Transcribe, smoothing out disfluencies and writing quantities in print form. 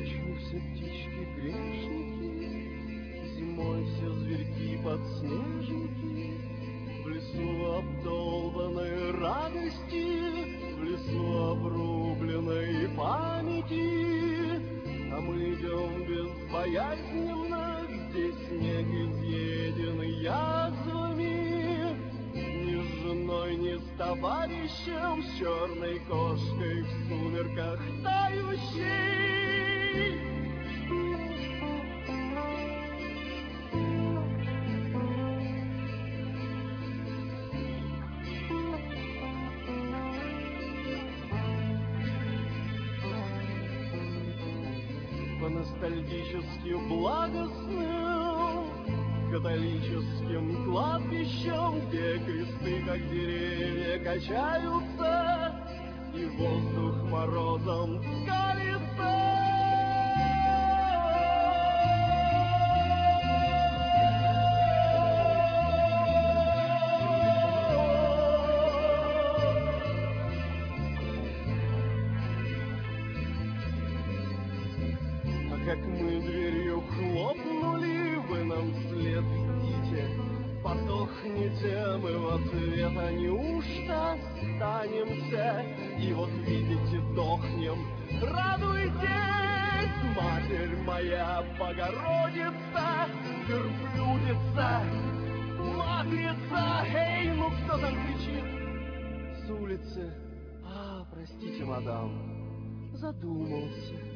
Ночью все птички грешники, зимой все зверьки подснежники. В лесу обдолбанной радости, в лесу обрубленной памяти. А мы идем безбоязненно, здесь снег изъеденный язвами. Ни с женой, ни с товарищем, с черной кошкой в сумерках тающей. По ностальгическим благостным католическим кладбищам, где кресты, как деревья, качаются, и воздух морозом скалится. Как мы дверью хлопнули, вы нам вслед идите, подохнете, мы в ответ, а неужто останемся? И вот видите, дохнем, радуйтесь, Матерь моя Богородица, верблюдица, матрица. Эй, ну кто там кричит с улицы? А, простите, мадам, задумался.